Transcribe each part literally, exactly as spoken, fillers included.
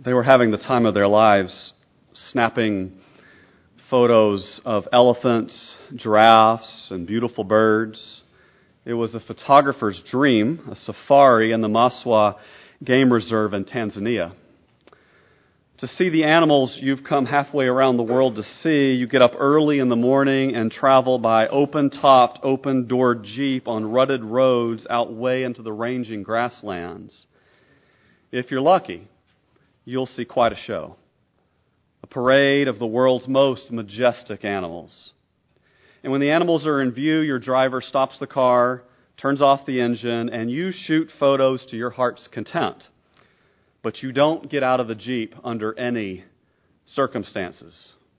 They were having the time of their lives, snapping photos of elephants, giraffes, and beautiful birds. It was a photographer's dream, a safari in the Maswa Game Reserve in Tanzania. To see the animals you've come halfway around the world to see, you get up early in the morning and travel by open-topped, open-doored Jeep on rutted roads out way into the ranging grasslands. If you're lucky, you'll see quite a show. A parade of the world's most majestic animals. And when the animals are in view, your driver stops the car, turns off the engine, and you shoot photos to your heart's content. But you don't get out of the Jeep under any circumstances.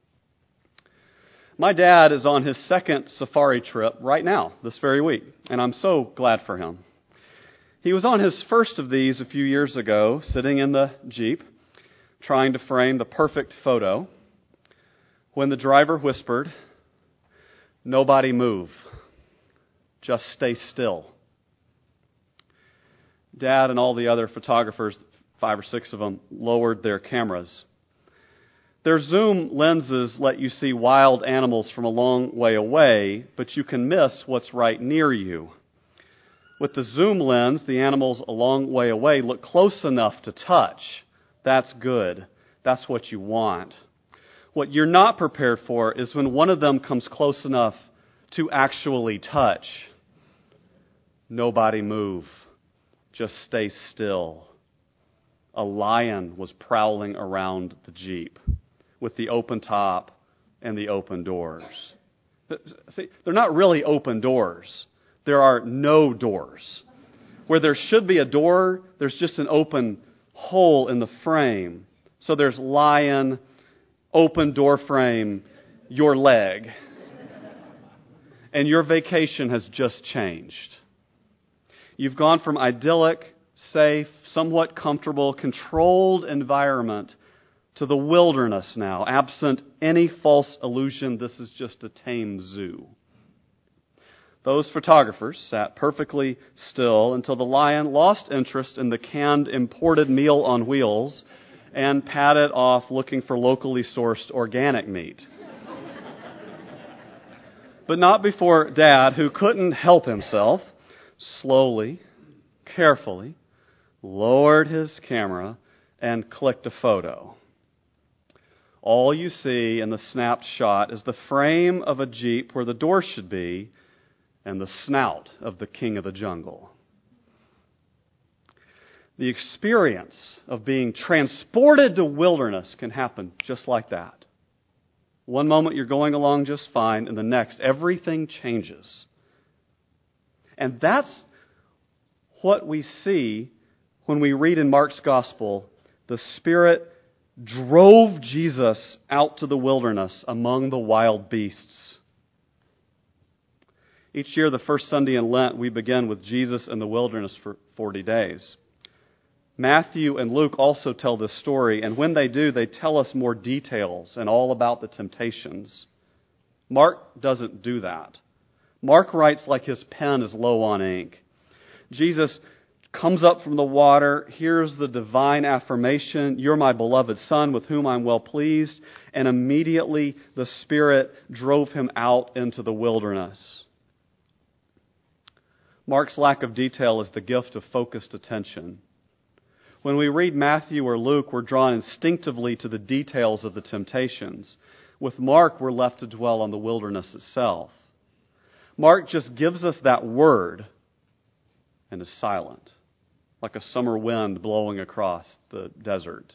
My dad is on his second safari trip right now, this very week, and I'm so glad for him. He was on his first of these a few years ago, sitting in the Jeep, trying to frame the perfect photo, when the driver whispered, "Nobody move. Just stay still." Dad and all the other photographers, five or six of them, lowered their cameras. Their zoom lenses let you see wild animals from a long way away, but you can miss what's right near you. With the zoom lens, the animals a long way away look close enough to touch. That's good. That's what you want. What you're not prepared for is when one of them comes close enough to actually touch. Nobody move. Just stay still. A lion was prowling around the Jeep with the open top and the open doors. See, they're not really open doors. There are no doors. Where there should be a door, there's just an open hole in the frame. So there's lion, open door frame, your leg. And your vacation has just changed. You've gone from idyllic, safe, somewhat comfortable, controlled environment to the wilderness now. Absent any false illusion, this is just a tame zoo. Those photographers sat perfectly still until the lion lost interest in the canned imported meal on wheels and padded off looking for locally sourced organic meat. But not before Dad, who couldn't help himself, slowly, carefully, lowered his camera and clicked a photo. All you see in the snapped shot is the frame of a Jeep where the door should be and the snout of the king of the jungle. The experience of being transported to wilderness can happen just like that. One moment you're going along just fine, and the next everything changes. And that's what we see when we read in Mark's Gospel, the Spirit drove Jesus out to the wilderness among the wild beasts. Each year, the first Sunday in Lent, we begin with Jesus in the wilderness for forty days. Matthew and Luke also tell this story, and when they do, they tell us more details and all about the temptations. Mark doesn't do that. Mark writes like his pen is low on ink. Jesus comes up from the water, hears the divine affirmation, "You're my beloved Son with whom I'm well pleased," and immediately the Spirit drove him out into the wilderness. Mark's lack of detail is the gift of focused attention. When we read Matthew or Luke, we're drawn instinctively to the details of the temptations. With Mark, we're left to dwell on the wilderness itself. Mark just gives us that word and is silent, like a summer wind blowing across the desert.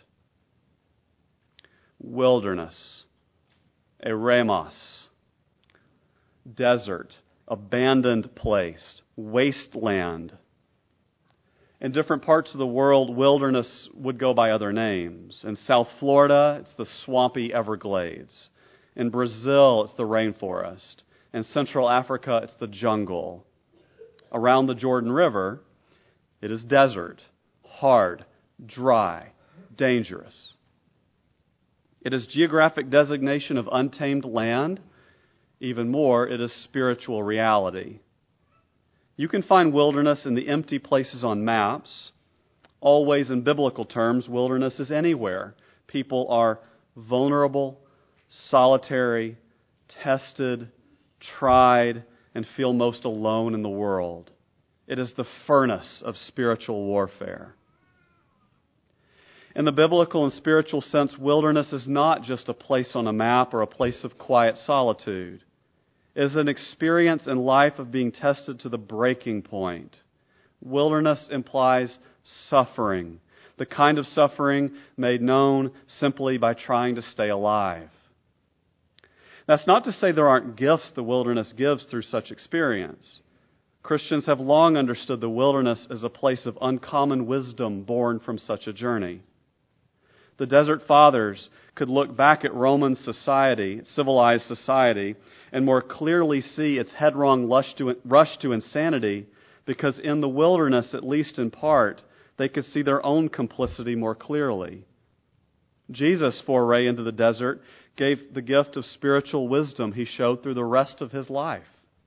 Wilderness, eremos, desert, abandoned place, wasteland. In different parts of the world, wilderness would go by other names. In South Florida, it's the swampy Everglades. In Brazil, it's the rainforest. In Central Africa, it's the jungle. Around the Jordan River, it is desert, hard, dry, dangerous. It is geographic designation of untamed land. Even more, it is spiritual reality. You can find wilderness in the empty places on maps Always, in biblical terms, wilderness is anywhere. People are vulnerable, solitary, tested, tried, and feel most alone in the world. It is the furnace of spiritual warfare. In the biblical and spiritual sense, wilderness is not just a place on a map or a place of quiet solitude. It is an experience in life of being tested to the breaking point. Wilderness implies suffering, the kind of suffering made known simply by trying to stay alive. That's not to say there aren't gifts the wilderness gives through such experience. Christians have long understood the wilderness as a place of uncommon wisdom born from such a journey. The Desert Fathers could look back at Roman society, civilized society, and more clearly see its headlong rush to, rush to insanity, because in the wilderness, at least in part, they could see their own complicity more clearly. Jesus' foray into the desert gave the gift of spiritual wisdom he showed through the rest of his life.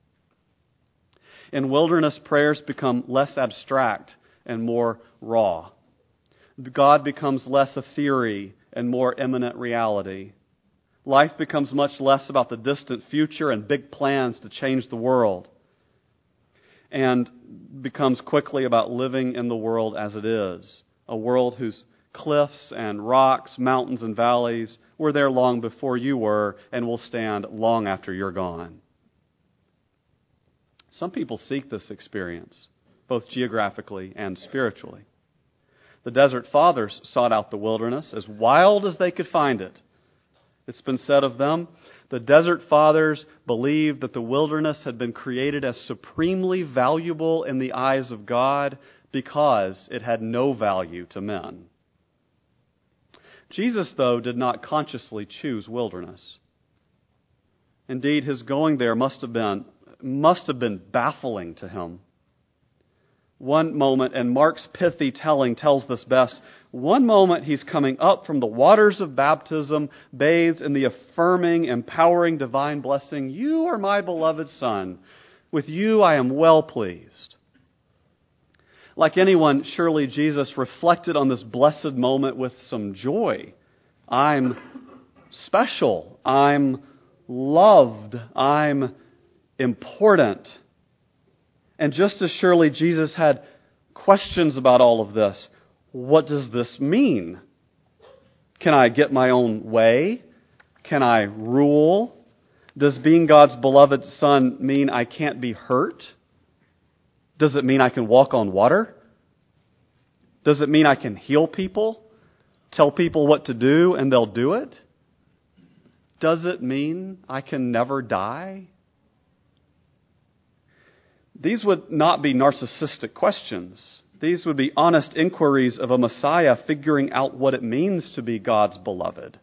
In wilderness, prayers become less abstract and more raw. God becomes less a theory and more imminent reality. Life becomes much less about the distant future and big plans to change the world, and becomes quickly about living in the world as it is, a world whose cliffs and rocks, mountains and valleys were there long before you were and will stand long after you're gone. Some people seek this experience, both geographically and spiritually. The Desert Fathers sought out the wilderness as wild as they could find it. It's been said of them, the Desert Fathers believed that the wilderness had been created as supremely valuable in the eyes of God because it had no value to men. Jesus, though, did not consciously choose wilderness. Indeed, his going there must have been, must have been baffling to him. One moment, and Mark's pithy telling tells this best, one moment he's coming up from the waters of baptism, bathed in the affirming, empowering divine blessing, "You are my beloved Son. With you I am well pleased." Like anyone, surely Jesus reflected on this blessed moment with some joy. I'm special. I'm loved. I'm important. And just as surely Jesus had questions about all of this. What does this mean? Can I get my own way? Can I rule? Does being God's beloved Son mean I can't be hurt? Does it mean I can walk on water? Does it mean I can heal people? Tell people what to do and they'll do it? Does it mean I can never die? These would not be narcissistic questions. These would be honest inquiries of a Messiah figuring out what it means to be God's beloved.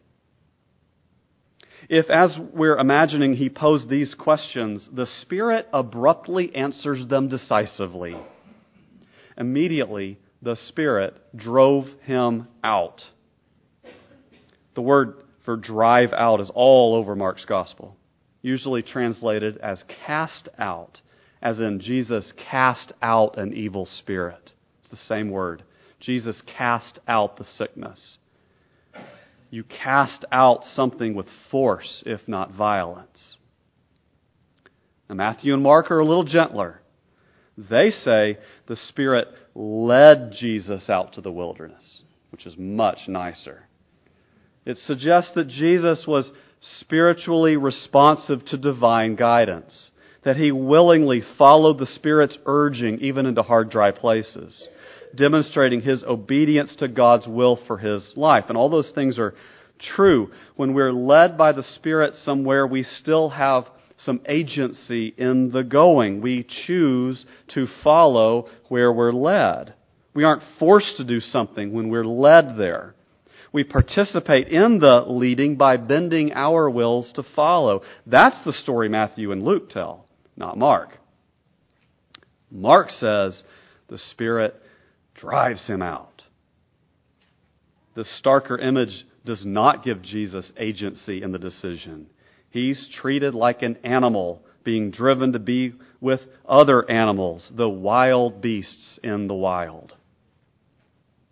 If, as we're imagining, he posed these questions, the Spirit abruptly answers them decisively. Immediately, the Spirit drove him out. The word for drive out is all over Mark's Gospel, usually translated as cast out, as in Jesus cast out an evil spirit. It's the same word. Jesus cast out the sickness. You cast out something with force, if not violence. Now, Matthew and Mark are a little gentler. They say the Spirit led Jesus out to the wilderness, which is much nicer. It suggests that Jesus was spiritually responsive to divine guidance, that he willingly followed the Spirit's urging even into hard, dry places, demonstrating his obedience to God's will for his life. And all those things are true. When we're led by the Spirit somewhere, we still have some agency in the going. We choose to follow where we're led. We aren't forced to do something when we're led there. We participate in the leading by bending our wills to follow. That's the story Matthew and Luke tell, not Mark. Mark says the Spirit drives him out. The starker image does not give Jesus agency in the decision. He's treated like an animal being driven to be with other animals, the wild beasts in the wild.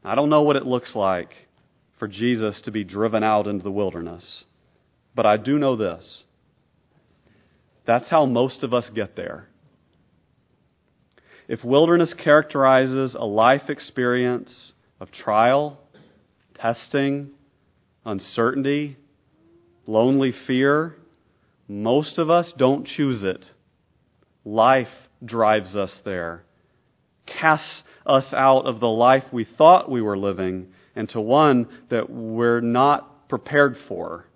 I don't know what it looks like for Jesus to be driven out into the wilderness, but I do know this. That's how most of us get there. If wilderness characterizes a life experience of trial, testing, uncertainty, lonely fear, most of us don't choose it. Life drives us there, casts us out of the life we thought we were living into one that we're not prepared for.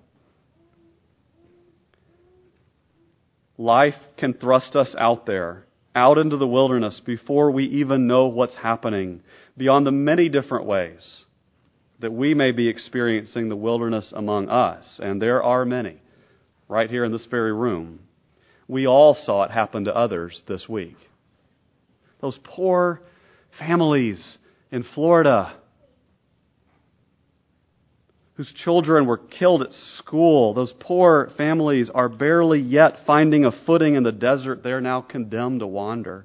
Life can thrust us out there, out into the wilderness before we even know what's happening, beyond the many different ways that we may be experiencing the wilderness among us. And there are many, right here in this very room. We all saw it happen to others this week. Those poor families in Florida whose children were killed at school. Those poor families are barely yet finding a footing in the desert. They're now condemned to wander.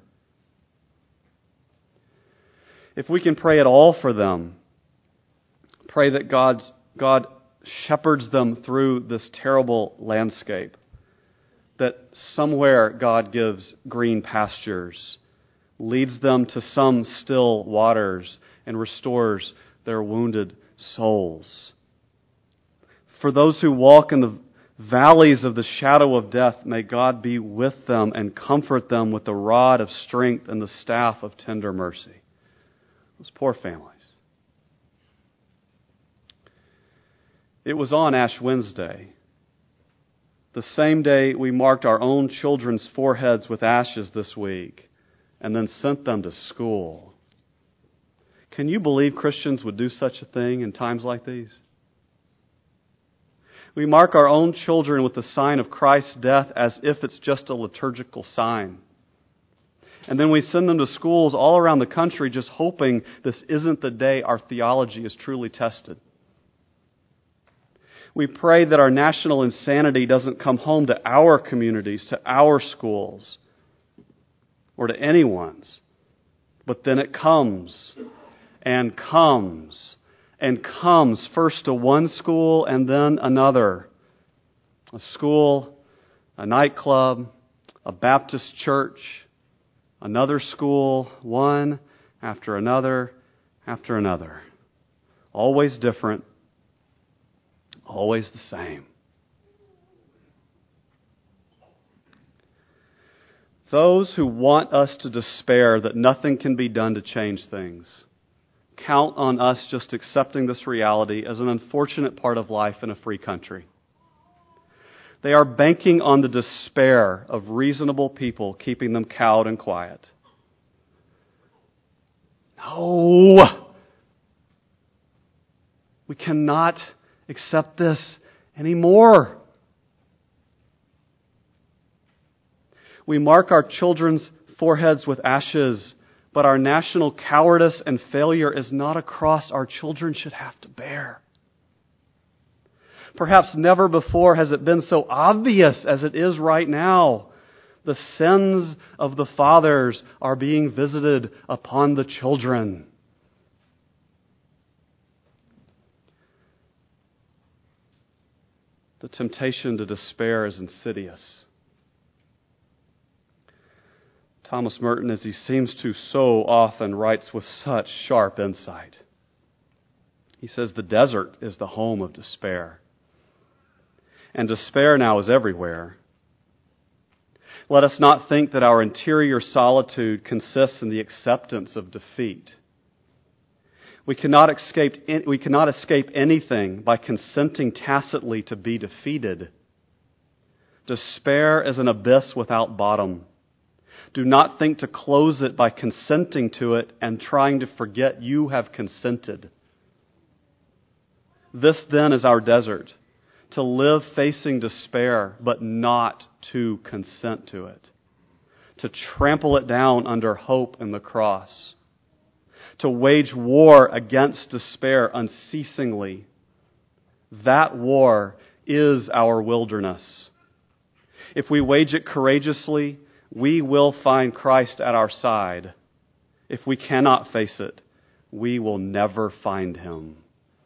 If we can pray at all for them, pray that God's, God shepherds them through this terrible landscape, that somewhere God gives green pastures, leads them to some still waters, and restores their wounded souls. For those who walk in the valleys of the shadow of death, may God be with them and comfort them with the rod of strength and the staff of tender mercy. Those poor families. It was on Ash Wednesday, the same day we marked our own children's foreheads with ashes this week, and then sent them to school. Can you believe Christians would do such a thing in times like these? We mark our own children with the sign of Christ's death as if it's just a liturgical sign. And then we send them to schools all around the country just hoping this isn't the day our theology is truly tested. We pray that our national insanity doesn't come home to our communities, to our schools, or to anyone's. But then it comes and comes and comes first to one school and then another. A school, a nightclub, a Baptist church, another school, one after another after another. Always different, always the same. Those who want us to despair that nothing can be done to change things, count on us just accepting this reality as an unfortunate part of life in a free country. They are banking on the despair of reasonable people, keeping them cowed and quiet. No! We cannot accept this anymore. We mark our children's foreheads with ashes, but our national cowardice and failure is not a cross our children should have to bear. Perhaps never before has it been so obvious as it is right now. The sins of the fathers are being visited upon the children. The temptation to despair is insidious. Thomas Merton, as he seems to so often, writes with such sharp insight. He says the desert is the home of despair. And despair now is everywhere. Let us not think that our interior solitude consists in the acceptance of defeat. We cannot escape, we cannot escape anything by consenting tacitly to be defeated. Despair is an abyss without bottom. Do not think to close it by consenting to it and trying to forget you have consented. This then is our desert, to live facing despair, but not to consent to it. To trample it down under hope in the cross. To wage war against despair unceasingly. That war is our wilderness. If we wage it courageously, we will find Christ at our side. If we cannot face it, we will never find him.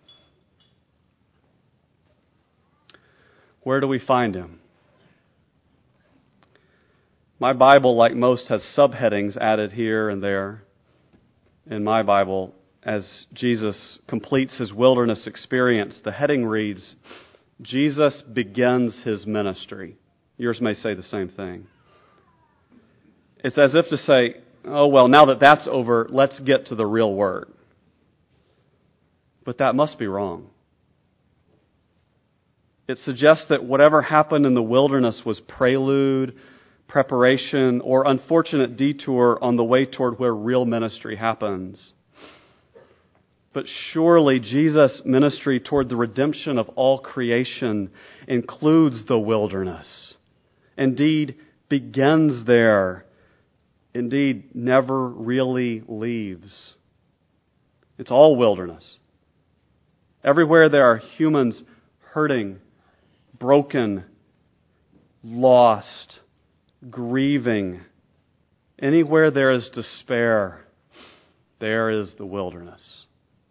Where do we find him? My Bible, like most, has subheadings added here and there. In my Bible, as Jesus completes his wilderness experience, the heading reads, Jesus begins his ministry. Yours may say the same thing. It's as if to say, oh, well, now that that's over, let's get to the real work. But that must be wrong. It suggests that whatever happened in the wilderness was prelude, preparation, or unfortunate detour on the way toward where real ministry happens. But surely Jesus' ministry toward the redemption of all creation includes the wilderness. Indeed, begins there. Indeed, never really leaves. It's all wilderness. Everywhere there are humans hurting, broken, lost, grieving. Anywhere there is despair, there is the wilderness.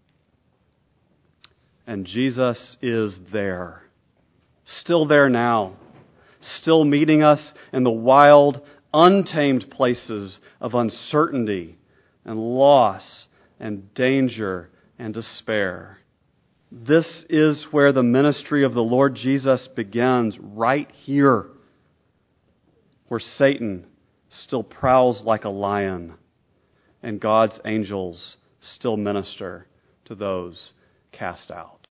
And Jesus is there. Still there now. Still meeting us in the wild, untamed places of uncertainty and loss and danger and despair. This is where the ministry of the Lord Jesus begins, right here, where Satan still prowls like a lion and God's angels still minister to those cast out.